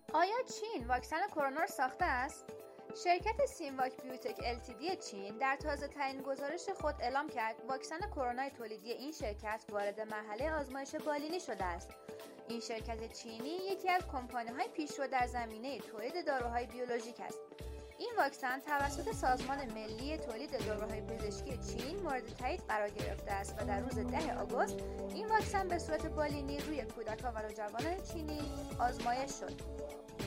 آیا چین واکسن کرونا را ساخته است؟ شرکت سینواک بیوتک LTD چین در تازه ترین گزارش خود اعلام کرد واکسن کرونا تولیدی این شرکت وارد مرحله آزمایش بالینی شده است. این شرکت چینی یکی از کمپانی‌های پیشرو در زمینه تولید داروهای بیولوژیک است. این واکسن توسط سازمان ملی تولید داروهای پزشکی چین مورد تایید قرار گرفته است و در روز 10 آگوست این واکسن به صورت بالینی روی کودکان و نوجوانان چینی آزمایش شد.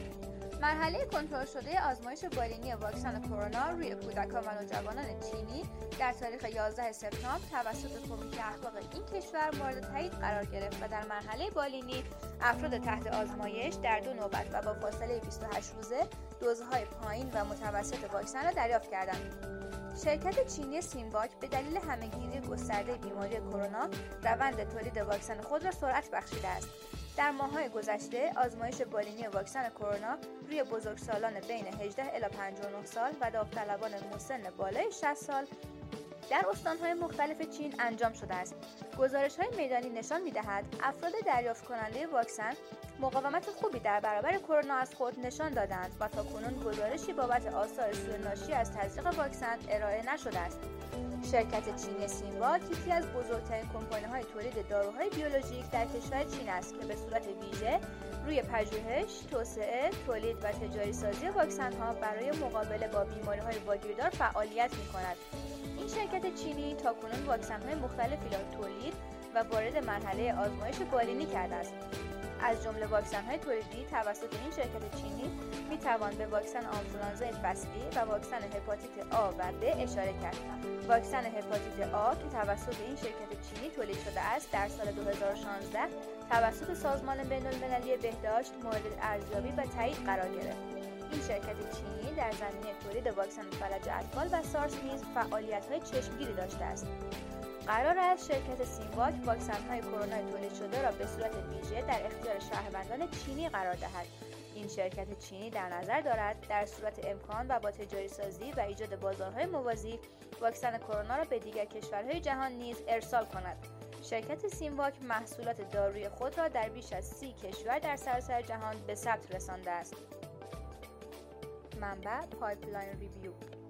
مرحله کنترل شده آزمایش بالینی واکسن کرونا روی کودکان و نوجوانان چینی در تاریخ 11 سپتامبر توسط کمیته اخلاق این کشور مورد تایید قرار گرفت و در مرحله بالینی افراد تحت آزمایش در 2 نوبت و با فاصله 28 روزه دوزهای پایین و متوسط واکسن را دریافت کردند. شرکت چینی سینواک به دلیل همه‌گیری گسترده بیماری کرونا روند تولید واکسن خود را سرعت بخشیده است. در ماه‌های گذشته آزمایش بالینی واکسن کرونا روی بزرگسالان بین 18 الی 59 سال و داوطلبان مسن بالای 60 سال در استان‌های مختلف چین انجام شده است. گزارش‌های میدانی نشان می‌دهد افراد دریافت کننده واکسن مقاومت خوبی در برابر کرونا از خود نشان دادند و تاکنون گزارشی بابت آثار سوء ناشی از تزریق واکسن ارائه نشده است. شرکت چینی سینواک یکی از بزرگترین کمپانی‌های تولید داروهای بیولوژیک در کشور چین است که به صورت ویژه روی پژوهش، توسعه، تولید و تجاری سازی واکسن‌ها برای مقابله با بیماری‌های واگیردار فعالیت می‌کند. این شرکت چینی تاکنون واکسن‌های مختلفی را تولید و وارد مرحله آزمایش بالینی کرده است. از جمله واکسن‌های تولیدی توسط این شرکت چینی می‌توان به واکسن آنفولانزای فصلی و واکسن هپاتیت آ و ب اشاره کرد. واکسن هپاتیت آ که توسط این شرکت چینی تولید شده است در سال 2016 توسط سازمان بین‌المللی بهداشت مورد ارزیابی و تایید قرار گرفت. این شرکت چینی در زمینه تولید واکسن فلج اطفال و سارس نیز فعالیت‌های چشمگیری داشته است. قرار است شرکت سینواک واکسن‌های کرونا تولید شده را به صورت ویژه در اختیار شهروندان چینی قرار دهد. این شرکت چینی در نظر دارد در صورت امکان و با تجاری سازی و ایجاد بازارهای موازی واکسن کرونا را به دیگر کشورهای جهان نیز ارسال کند. شرکت سینواک محصولات دارویی خود را در بیش از 30 کشور در سراسر جهان به ثبت رسانده است. منبع پایپلاین ریویو